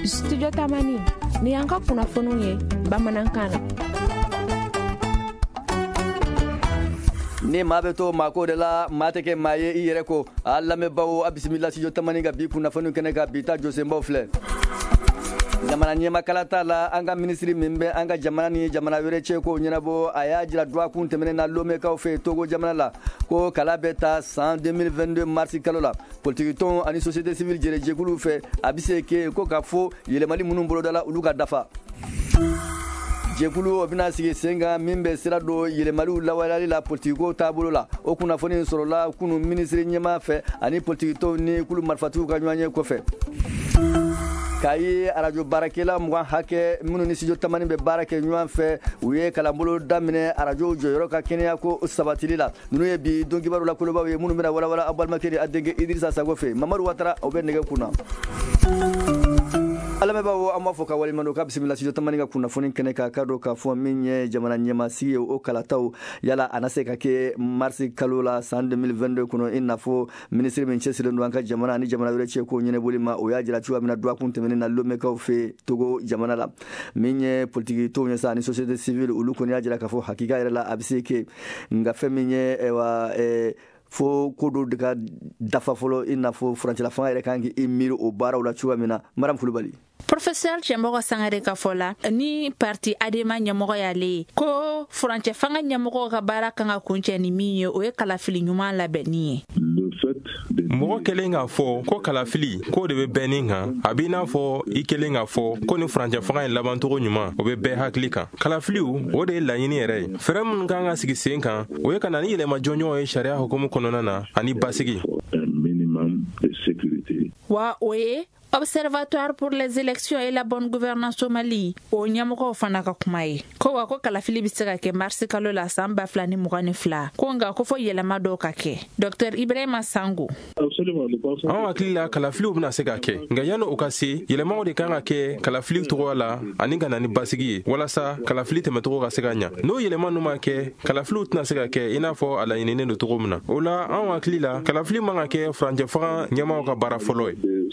Studio Tamani ni anka kunnafoniw ye bamanankan na. Ni maa bɛ to maako de la maa tɛ kɛ maa ye I yɛrɛ ko a lamɛnbaaw a bisimila Studio Tamani ka bi kunnafoniw kɛnɛ ka bi ta Josenbaw filɛ. Jamana ɲɛmakala t'a la an ka ministre min bɛ an ka jamana ni jamana wɛrɛ cɛ ko ɲɛnabɔ a y'a jira droit kun tɛmɛnen na Lomekaw fɛ Togo jamana la ko kala bɛ taa san 2022 mars kalo la politique tɔnw ani société civile jɛkuluw fɛ a bɛ se ke ko ka fɔ yɛlɛmali minnu bolodala olu ka dafa. Jɛkulu o bɛna sigi sen kan min bɛ sira don yɛlɛmaliw lawaleyali la politikow taabolo la o kunnafoni sɔrɔla kunu ministre ɲɛmaa fɛ ani politique tɔnw ni kulu marifatigiw ka ɲɔgɔn ye kɔfɛ. K'a ye radio baarakɛla 20 hakɛ minnu ni Studio Tamani bɛ baara kɛ ɲɔgɔn fɛ u ye kalanbolo daminɛ radio jɔyɔrɔ ka kɛnɛya ko sabatili la ninnu ye bi don kibaru la kolobaw ye minnu bɛna walawala a balimakɛ a denkɛ Idrissa Sago fɛ Mamadu Watara o bɛ nɛgɛ kunna. Alamɛbaaw an b'a fɔ ka waleɲuman ka bisimila Studio Tamani ka kunnafoni kɛnɛ ka ka don k'a fɔ min ye jamana ɲɛmaasigi ye o kalataw yala a na se ka kɛ marsi kalo la san 2022 kɔnɔ I n'a fɔ ministre min cɛsirilen don an ka jamana ani jamana wɛrɛ cɛ ko ɲɛnɛbɔli ma o y'a jira cogoya min na droit kun tɛmɛnen na Lomekaw fɛ Togo jamana la min ye politique tɔnw ye sa ani société civile olu kɔni y'a jira k'a fɔ hakika yɛrɛ la a bɛ se ke nka fɛn min ye fo ko dɔ de ka dafa fɔlɔ I n'a fɔ furancɛla fanga yɛrɛ kan k'i miiri o baaraw la cogoya min na Maram Kulubali. Professeur Chembogo Sangare ka fola ni parti adema ɲɛmɔgɔ y'ale ko furancɛ fanga ɲɛmɔgɔ ka baara kan ka kuncɛ ni min ye o ye kalafili ɲuman labɛnni ye. Mɔgɔ kelen k'a fɔ ko kalafili ko de bɛ bɛnni kan a b'i n'a fɔ I kelen k'a fɔ ko ni furancɛ fanga ye labancogo ɲuman o bɛ bɛɛ hakili kan. Kalafiliw o de ye laɲini yɛrɛ ye. Fɛɛrɛ minnu kan ka sigi sen kan o ye ka na ni yɛlɛma jɔnjɔnw ye sariya hukumu kɔnɔna na ani basigi. Wa o ye Observatoire pour les élections et la bonne gouvernance au Mali o ɲɛmɔgɔw fana ka kuma ye ko wa ko kalafili bɛ se ka kɛ marsi kalo la san 2022 ko nka ko fɔ yɛlɛma dɔw ka kɛ Dr Ibrahima Sango. An hakili la kalafiliw bɛna se ka kɛ nka yanni o ka se yɛlɛmaw de kan ka kɛ kalafili tɔgɔ la ani ka na ni basigi ye walasa kalafili tɛmɛcogo ka se ka ɲa n'o yɛlɛma ninnu ma kɛ kalafiliw tɛna se ka kɛ I n'a fɔ a laɲininen don cogo min na o la an hakili la kalafili man ka kɛ furancɛ fanga ɲɛmaaw ka baara fɔlɔ ye.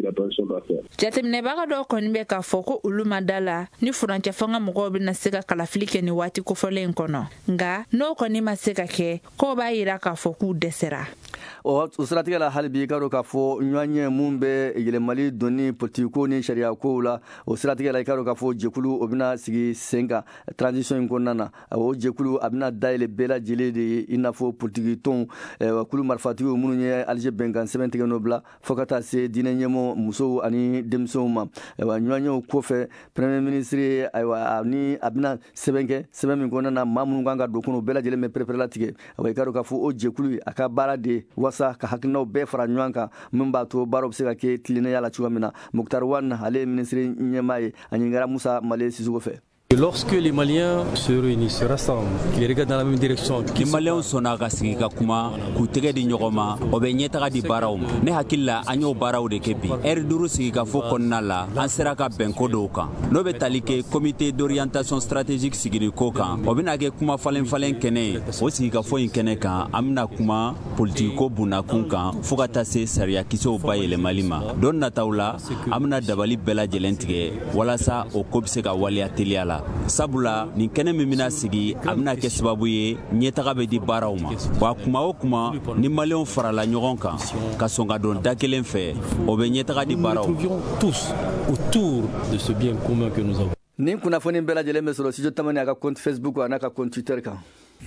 Jateminɛbaga dɔw kɔni bɛ k'a fɔ ko olu ma da la ni furancɛ fanga mɔgɔw bɛna se ka kalafili kɛ ni waati kofɔlen kɔnɔ nka n'o kɔni ma se ka kɛ k'o b'a yira k'a fɔ k'u dɛsɛra. O siratigɛ la hali bi I ka dɔn k'a fɔ ɲɔgɔnye mun bɛ yɛlɛmali donni politiko ni sariya kow la o siratigɛ la I ka dɔn k'a fɔ jɛkulu o bɛna sigi sen kan transition in kɔnɔna na o jɛkulu a bɛna dayɛlɛ bɛɛ lajɛlen de ye I n'a fɔ politiki tɔnw kulu marifatigiw minnu ye Alize bɛnkan sɛbɛn tigɛ n'o bila fo ka taa se diinɛ ɲɛmɔgɔ musow ani denmisɛnw ma ɲɔgɔnyew kɔfɛ premier ministre ni a bɛna sɛbɛn kɛ sɛbɛn min kɔnɔna na maa minnu kan ka don kɔnɔ bɛɛ lajɛlen bɛ perepere latigɛ I ka dɔn k'a fɔ o jɛkulu a ka baara de wasa ka hakilinaw bɛɛ fara ɲɔgɔn kan min b'a to baaraw bɛ se ka kɛ tilennenya la cogoya min na Muktar Wan ale ye ministre ɲɛmaa ye a ɲininkara Musa Male Sisoko fɛ. Lorsque les Maliens se réunissent, se rassemblent, qu'ils regardent dans la même direction. Ni Maliens sɔnna ka sigi ka kuma k'u tɛgɛ di ɲɔgɔn ma o bɛ ɲɛtaga di baaraw ma ne hakili la an y'o baaraw de kɛ bi heure 5 sigi ka fɔ kɔnɔna la an sera ka bɛn ko dɔw kan n'o bɛ tali kɛ comité d'orientation stratégique sigili ko kan o bɛna kɛ kuma falen kɛnɛ ye o sigi ka fɔ in kɛnɛ kan an bɛna kuma politiko bundakun kan fo ka taa se sariya kisɛw bayɛlɛmali ma don nataw la an bɛna dabali bɛɛ lajɛlen tigɛ walasa o ko bɛ se ka waleya teliya la sabula nin kɛnɛ min bɛna sigi a bɛna kɛ sababu ye ɲɛtaga bɛ di baaraw ma wa kuma o kuma ni Maliens farala ɲɔgɔn kan ka sɔn ka don da kelen fɛ o bɛ ɲɛtaga di baaraw ma. Tous autour de ce bien commun que nous avons. Nin kunnafoni bɛɛ lajɛlen bɛ sɔrɔ Studio Tamani a ka compte Facebook a n'a ka compte Twitter kan.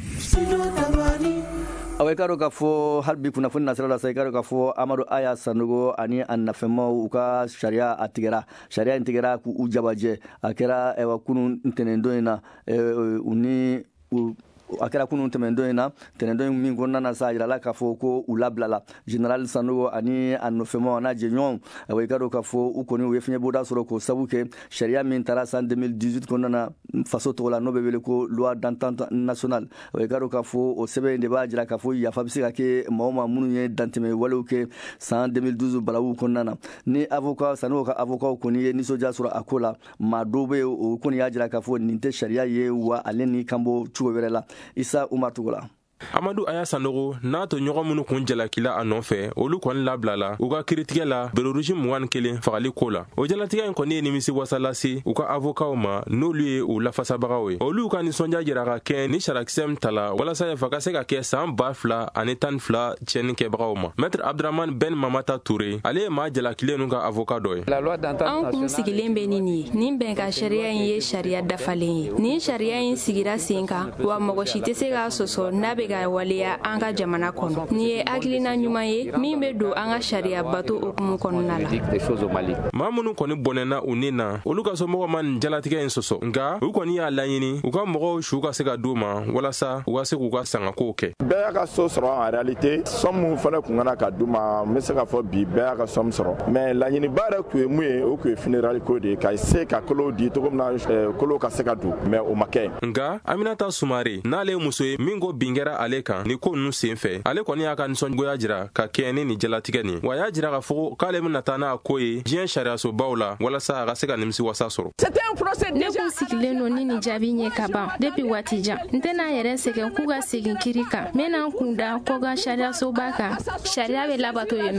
I ka dɔn k'a fɔ hali bi kunnafoni nasira la sa I ka dɔn k'a fɔ Amadu Aya Sanogo ani a nafɛnmaw u ka sariya a tigɛra sariya in tigɛra k'u jabajɛ a kɛra kunun ntɛnɛndon in na u ni a kɛra kunun tɛmɛndon in na tɛnɛndon min kɔnɔna na sa a jirala k'a fɔ ko u labilala General Sanogo ani a nɔfɛnmaw n'a jɛɲɔgɔnw I ka dɔn k'a fɔ u kɔni u ye fiɲɛbɔda sɔrɔ k'o sabu kɛ sariya min taara san 2018 kɔnɔna na faso tɔgɔ la n'o bɛ wele ko loi d'entente nationale I ka dɔn k'a fɔ o sɛbɛn in de b'a jira k'a fɔ yafa bɛ se ka kɛ maa o maa minnu ye dantɛmɛ walew kɛ san 2012 balawu kɔnɔna na ni avocat Sanogo ka avocat kɔni ye nisɔndiya sɔrɔ a ko la maa dɔw bɛ o kɔni y'a jira k'a fɔ nin tɛ sariya ye wa ale ni kan bɔ cogo wɛrɛ la Isa Umar Tugola. Amadou Aya Sanogo n'a to ɲɔgɔn minnu kun jalakila a nɔfɛ olu kɔni labilala u ka kiritigɛ la berorusi 21 fagali ko la. O jalatigɛ in kɔni ye nimisi wasa lase u ka avokaw ma n'olu ye u lafasabagaw ye. Olu ka nisɔndiya jira ka kɛ ni sarakisɛ tala walasa yafa ka se ka kɛ san 2012 tiɲɛni kɛbagaw ma. Maître Abdraman Ben Mamata Touré ale ye maa jalakilen nu ka avoka dɔ ye. An kun sigilen bɛ nin ye nin bɛn ka sariya in ye sariya dafalen ye. Nin sariya in sigira sen kan wa mɔgɔ si tɛ se k'a sɔsɔ n'a bɛ ka waleya an ka jamana kɔnɔ. Nin ye hakilina ɲuman ye min bɛ don an ka sariya bato okumu kɔnɔna la. Maa minnu kɔni bɔnɛna u ni na olu ka somɔgɔ ma nin jalatigɛ in sɔsɔ nka u kɔni y'a laɲini u ka mɔgɔw su ka se ka d'u ma walasa u ka se k'u ka sangakow kɛ. Bɛɛ y'a ka so sɔrɔ en réalité somme mun fana kun kana ka d'u ma n bɛ se ka fɔ bi bɛɛ y'a ka somme sɔrɔ mais laɲiniba yɛrɛ kun ye mun ye o kun ye funérailles ko de ye ka se ka kolo di cogo min na kolo ka se ka don mais o ma kɛ. Nka Aminata Sumare n'ale ye muso ye min ko bin kɛra ale kan ni ko ninnu sen fɛ ale kɔni y'a ka nisɔngoya jira ka kɛɲɛ ni nin jalatigɛ nin wa y'a jira k'a fɔ k'ale bɛna taa n'a ko ye diɲɛ sariyasobaw la walasa a ka se ka nimisi wasa sɔrɔ. Ne kun sigilen don ni nin jaabi ɲɛ ka ban depuis waati jan n tɛna yɛrɛ sɛgɛn k'u ka segin kiri kan n bɛna n kun da ko ka sariyasoba kan sariya bɛ labato yen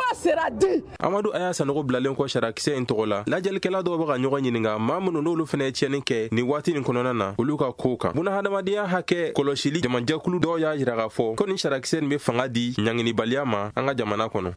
nɔ. Amadou Aya Sanogo bilalen kɔ sarakisɛ in tɔgɔ la lajɛlikɛla dɔw bɛ ka ɲɔgɔn ɲininka maa minnu n'olu fana ye tiɲɛni kɛ nin waati nin kɔnɔna na olu ka kow kan. Bunahadamadenya hakɛ kɔlɔsili jamajɛkulu dɔw y'a jira k'a fɔ ko nin sarakisɛ nin bɛ fanga di ɲanginibaliya ma an ka jamana kɔnɔ.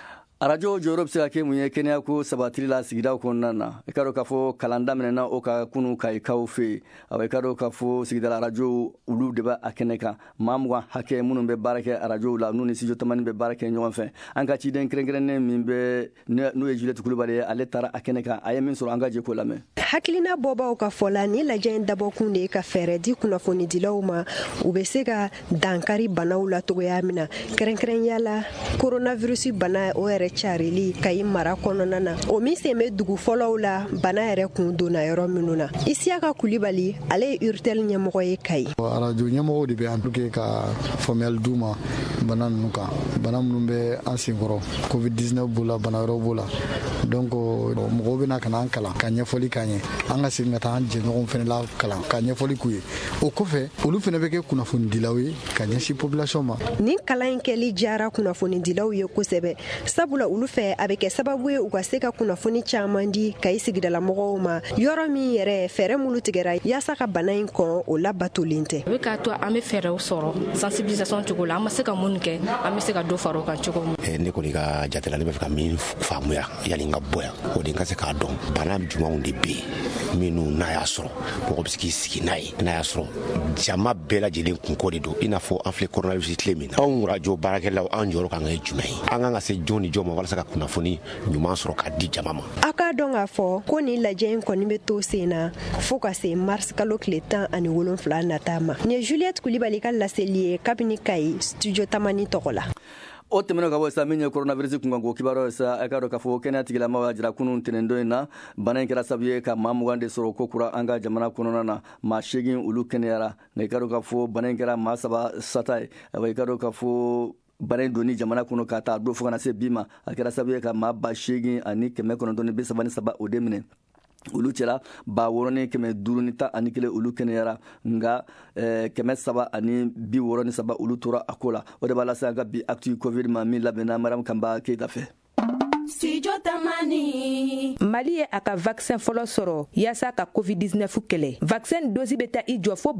arajo jɔyɔrɔ bɛ se ka kɛ mun ye kɛnɛya ko sabatili la sigidaw kɔnɔna na i ka dɔn k'a fɔ kalan daminɛna o ka kunu ka ikaw fɛ yen i ka dɔn k'a fɔ sigidala arajo olu de bɛ a kɛnɛ kan maa mugan hakɛ minnu bɛ baara kɛ arajow la n'u ni studio tamani bɛ baara kɛ ɲɔgɔn fɛ an ka ciden kɛrɛnkɛrɛnnen min bɛ n'o ye Juliette Kulibali ye ale taara a kɛnɛ kan a ye min sɔrɔ an ka jɛ k'o lamɛn. Hakilina bɔbaw ka fɔ la ni lajɛ in dabɔkun de ye ka fɛɛrɛ di kunnafonidilaw ma u bɛ se ka dankari banaw la togoya min na kɛrɛnkɛrɛnya la coronavirus bana o yɛrɛ carili Kayi mara kɔnɔna na o min sen bɛ dugu fɔlɔw la bana yɛrɛ kun donna yɔrɔ minnu na Isiaka Kulibali ale ye Urtel ɲɛmɔgɔ ye Kayi. Radio ɲɛmɔgɔw de bɛ en tout cas ka faamuyali d'u ma bana ninnu kan bana minnu bɛ an senkɔrɔ Covid-19 b'o la bana wɛrɛw b'o la donc mɔgɔw bɛna ka na an kalan ka ɲɛfɔli k'an ye an ka segin ka taa an jɛɲɔgɔnw fana la kalan ka ɲɛfɔli k'u ye o kɔfɛ olu fana bɛ kɛ kunnafonidilaw ye ka ɲɛsin population ma. Nin kalan in kɛli diyara kunnafonidilaw ye kosɛbɛ sabula olu fɛ a bɛ kɛ sababu ye u ka se ka kunnafoni caman di Kayi sigidala mɔgɔw ma yɔrɔ min yɛrɛ fɛɛrɛ minnu tigɛra yaasa ka bana in kɔn o labatolen tɛ. O bɛ k'a to an bɛ fɛɛrɛw sɔrɔ sensibilisation cogo la an ma se ka mun kɛ an bɛ se ka dɔ fara o kan cogo min. Ne kɔni ka jate la ne bɛ fɛ ka min faamuya yani n ka bɔ yan o de n ka se k'a dɔn bana jumanw de bɛ yen minnu n'a y'a sɔrɔ mɔgɔ bɛ se k'i sigi n'a ye n'a y'a sɔrɔ jama bɛɛ lajɛlen kunko de don i n'a fɔ an filɛ coronavirus tile min na anw radio baarakɛlaw an jɔyɔrɔ kan ka kɛ jumɛn ye an kan ka se jɔn ni jɔn ma walasa ka kunnafoni ɲuman sɔrɔ k'a di jama ma. A k'a dɔn k'a fɔ ko nin lajɛ in kɔni bɛ to sen na fo ka se mars kalo tile 17 nata ma. Nin ye Juliette Kulibali ka laseli ye kabini Kayi studio Tamani tɔgɔ la. O tɛmɛnen ka bɔ sa min ye coronavirus kunkanko kibaruya sa a ka dɔn k'a fɔ kɛnɛya tigilamɔgɔw y'a jira kunun ntɛnɛndon in na bana in kɛra sababu ye ka maa 20 de sɔrɔ ko kura an ka jamana kɔnɔna na maa 8 olu kɛnɛyara nka i ka dɔn k'a fɔ bana in kɛra maa 3 sata ye i ka dɔn k'a fɔ bana in donni jamana kɔnɔ ka taa don fo kana se bi ma a kɛra sababu ye ka maa 8,933 o de minɛ olu cɛla 6,511 olu kɛnɛyara nka 363 olu tora a ko la o de b'a lase an ka bi actu covid ma min labɛnna Mariam Kamba Keita fɛ. Studio Tamani. Mali ye a ka vaccin fɔlɔ sɔrɔ yaasa ka Covid-19 kɛlɛ. Vaccin dosi bɛ taa i jɔ fo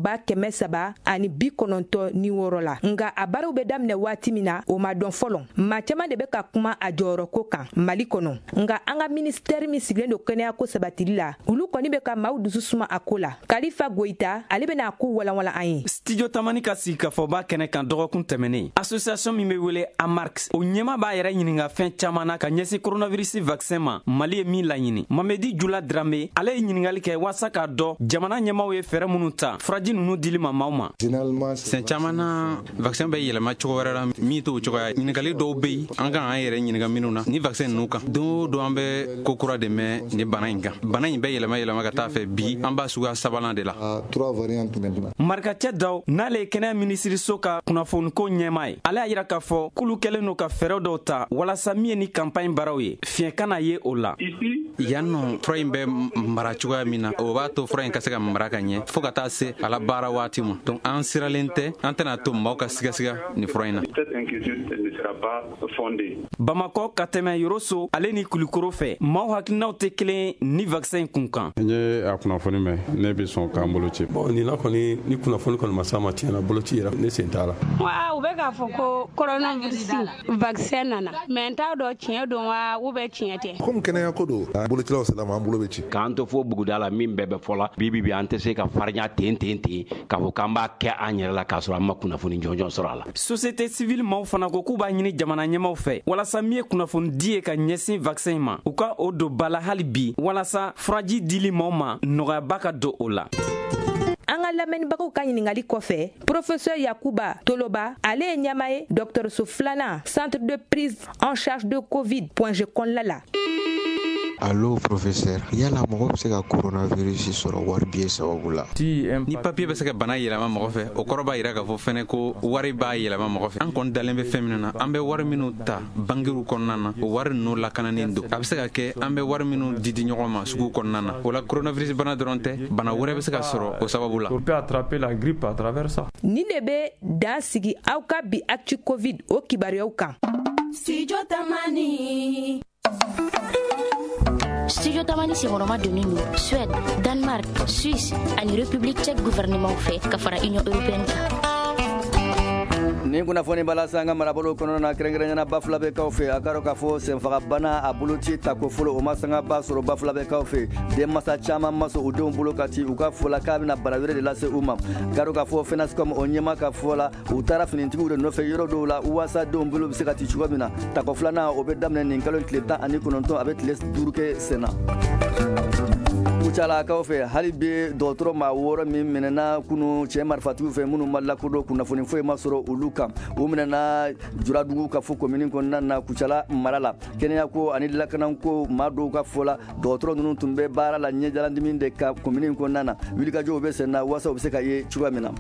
396 la. Nga a baaraw bɛ daminɛ waati min na o ma dɔn fɔlɔ. Maa caman de bɛ ka kuma a jɔyɔrɔko kan Mali kɔnɔ. Nga an ka ministère min sigilen don kɛnɛya ko sabatili la, olu kɔni bɛ ka maaw dusu suma a ko la. Kalifa Goita, ale bɛ n'a ko walawala an ye. Studio Tamani ka sigikafɔba kɛnɛ kan dɔgɔkun tɛmɛnen. Association min bɛ wele AMARX o ɲɛma b'a yɛrɛ ɲininka fɛn caman na ka ɲɛsin coronavirus vaccin ma Mali ye min laɲini. Mamedi Jula Dramé ale ye ɲininkali kɛ waasa k'a dɔn jamana ɲɛmaw ye fɛɛrɛ minnu ta furaji ninnu dili ma maaw ma. Sɛn caman na vaccin bɛ yɛlɛma cogo wɛrɛ la min t'o cogoya ɲininkali dɔw bɛ yen an kan an yɛrɛ ɲininka minnu na ni vaccin ninnu kan don o don an bɛ ko kura de mɛn ni bana in kan bana in bɛ yɛlɛma ka taa fɛ bi an b'a suguya 3nan de la. Marikacɛ Daw n'ale ye kɛnɛya minisiriso ka kunnafoniko ɲɛma ye ale y'a jira k'a fɔ k'olu kɛlen don ka fɛɛrɛ dɔw ta walasa min ye ni campagne bara baaraw ye fiɲɛ kana ye o la yan nɔ fura in bɛ mara cogoya min na o b'a to fura in ka se ka mara ka ɲɛ fɔɔ ka taa se a la baara waati ma donc an siralen tɛ an tɛna to maaw ka sigasiga ni fura in na. bamakɔ ka tɛmɛ yoroso ale ni kulikoro fɛ maaw hakilinaw tɛ kelen ni vaccin kun kan. n ye a kunnafoni mɛn ne bɛ sɔn k'an bolo ci. bon nin na kɔni ni kunnafoni kɔni ma s'a ma tiɲɛna boloci yɛrɛ ne sen t'a la. u bɛ k'a fɔ ko coronavirus vaccin nana mais n t'a dɔn tiɲɛ don wa ou bien tiɲɛ tɛ. komi kɛnɛya ko don bolocilaw sela ma an bolo bɛ ci. k'an to fo buguda la min bɛɛ bɛ fɔ la bi an tɛ se ka farinya ten k'a fɔ k'an b'a kɛ an yɛrɛ la k'a sɔrɔ an ma kunnafoni jɔnjɔn sɔrɔ a la. société civile maaw fana ko k'u b'a ɲini jamana ɲɛmaw fɛ walasa min ye kunnafoni di ye ka ɲɛsin vaccin ma u ka o don ba la hali bi walasa furaji dili maaw ma nɔgɔyaba ka don o la. an ka lamɛnnibagaw ka ɲiningali kɔfɛ professeur yakuba toloba ale ye ɲɛma ye dɔgɔtɔrɔso filanan centre de prise en charge de covid .g kɔnɔla la. Allo professeur yala mɔgɔ bɛ se ka coronavirus sɔrɔ wari biye sababu la. ni papier bɛ se ka bana yɛlɛma mɔgɔ fɛ o kɔrɔ b'a yira k'a fɔ fɛnɛ ko wari b'a yɛlɛma mɔgɔ fɛ an kɔni dalen bɛ fɛn minnu na an bɛ wari minnu ta bangiw kɔnɔna na o wari ninnu lakananen don a bɛ se ka kɛ an bɛ wari minnu di ɲɔgɔn ma sugu kɔnɔna na o la coronavirus bana dɔrɔn tɛ bana wɛrɛ bɛ se ka sɔrɔ o sababu la. on peut attraper la grippe à travers ça. nin de bɛ dan sigi aw ka bi actu covid o kibaruyaw kan. Studio Tamani. Studio Tamani senkɔrɔma donnen don Suède, Danemark, Suisse ani République tchèque gouvernement fɛ ka fara Union européenne kan. nin kunnafoni bala sa an ka marabolo kɔnɔna na kɛrɛnkɛrɛnyana ba fila bɛ kaw fɛ a ka dɔ k'a fɔ senfagabana a boloci tako fɔlɔ o ma sanga ba sɔrɔ ba fila bɛ kaw fɛ denmasa caman ma sɔn u denw bolo ka ci u ka fɔ la k'a bɛna bana wɛrɛ de lase u ma ka dɔ k'a fɔ fenascom o ɲɛma ka fɔ la u taara finitigiw de nɔfɛ yɔrɔ dɔw la waasa denw bolo bɛ se ka ci cogoya min na tako filanan o bɛ daminɛ nin kalo tile 19 a bɛ tile 5 kɛ sen na. Kucalakaw fɛ hali bi dɔgɔtɔrɔ maa 6 min minɛna kunu cɛ marifatigiw fɛ minnu ma lakodɔn kunnafoni foyi ma sɔrɔ olu kan u minɛna Juradugu ka fɔ komini kɔnɔna na Kucala mara la kɛnɛya ko ani lakanako maa dɔw ka fɔ la dɔgɔtɔrɔ ninnu tun bɛ baara la ɲɛjalandimi de ka komini kɔnɔna na wulikajɔw bɛ sen na waasa u bɛ se ka ye cogoya min na.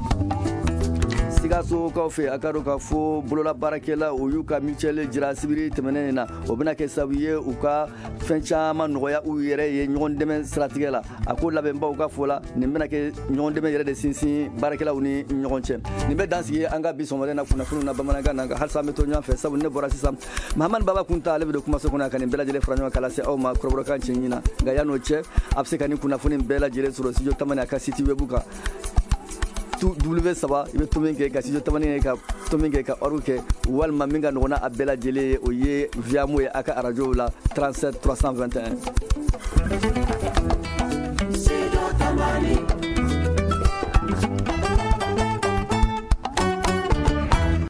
Sikaso kaw fɛ a ka dɔn k'a fɔ bolola baarakɛla o y'u ka mutuelle jira sibiri tɛmɛnen na o bɛna kɛ sababu ye u ka fɛn caman nɔgɔya u yɛrɛ ye ɲɔgɔn dɛmɛ siratigɛ la a ko labɛnbaw ka fɔ la nin bɛna kɛ ɲɔgɔn dɛmɛ yɛrɛ de sinsin baarakɛlaw ni ɲɔgɔn cɛ nin bɛ dan sigi an ka bi sɔgɔmada na kunnafoniw na bamanankan na halisa an bɛ to ɲɔgɔn fɛ sabu ne bɔra sisan Mahamani Baba Kunta ale bɛ don kumaso kɔnɔ ka nin bɛɛ lajɛlen fara ɲɔgɔn kan lase aw ma kɔrɔbɔrɔkan cɛ ɲina nka yan'o cɛ a bɛ se ka nin kunnafoni bɛɛ lajɛlen sɔrɔ studio Tamani a ka site web kan W3 i bɛ to min kɛ ka studio Tamani ka to min kɛ ka heure kɛ walima min ka nɔgɔn a bɛɛ lajɛlen ye o ye via mo ye a ka radio la 37 321